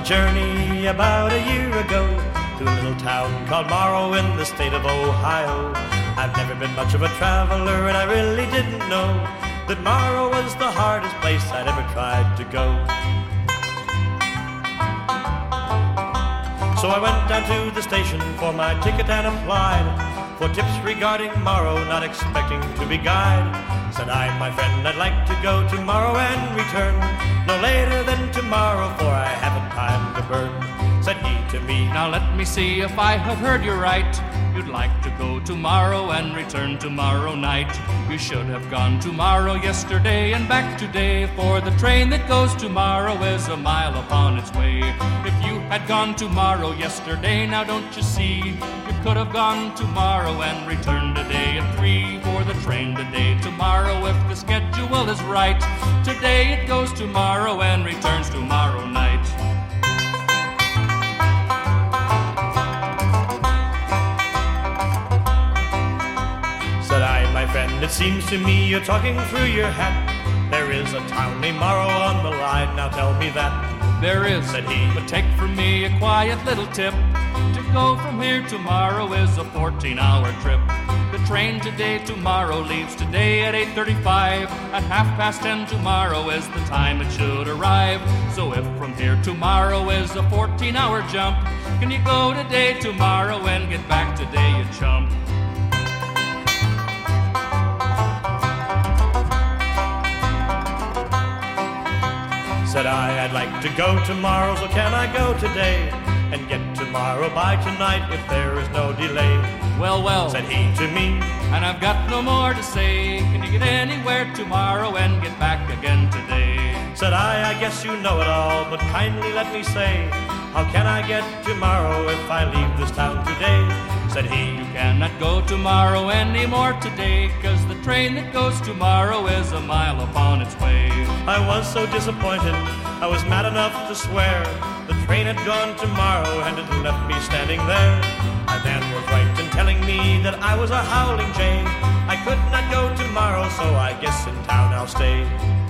journey about a year ago to a little town called Morrow in the state of Ohio. I've never been much of a traveler, and I really didn't know that Morrow was the hardest place I'd ever tried to go. So I went down to the station for my ticket and applied for tips regarding Morrow, not expecting to be guide. Said I, my friend, I'd like to go tomorrow and return no later than tomorrow, for I haven't time to burn. Said he to me, now let me see if I have heard you right. You'd like to go tomorrow and return tomorrow night. You should have gone tomorrow yesterday and back today, for the train that goes tomorrow is a mile upon its way. If you had gone tomorrow yesterday, now don't you see, you could have gone tomorrow and returned today at 3, for the train today tomorrow, if the schedule is right, today it goes tomorrow and returns tomorrow night. Said I, my friend, it seems to me you're talking through your hat. There is a town named Morrow on the line, now tell me that. There is, said he, but take from me a quiet little tip. To go from here tomorrow is a 14-hour trip. The train today tomorrow leaves today at 8:35. At 10:30 tomorrow is the time it should arrive. So if from here tomorrow is a 14-hour jump, can you go today tomorrow and get back today, you chump? Said I, I'd like to go tomorrow, so can I go today and get tomorrow by tonight if there is no delay? Well, well, said he to me, and I've got no more to say. Can you get anywhere tomorrow and get back again today? Said I guess you know it all, but kindly let me say, how can I get tomorrow if I leave this town today? Said he, you cannot go tomorrow anymore today, 'cause the train that goes tomorrow is a mile upon its way. I was so disappointed, I was mad enough to swear. The train had gone tomorrow and it left me standing there. My man was right in telling me that I was a howling jay. I could not go tomorrow, so I guess in town I'll stay.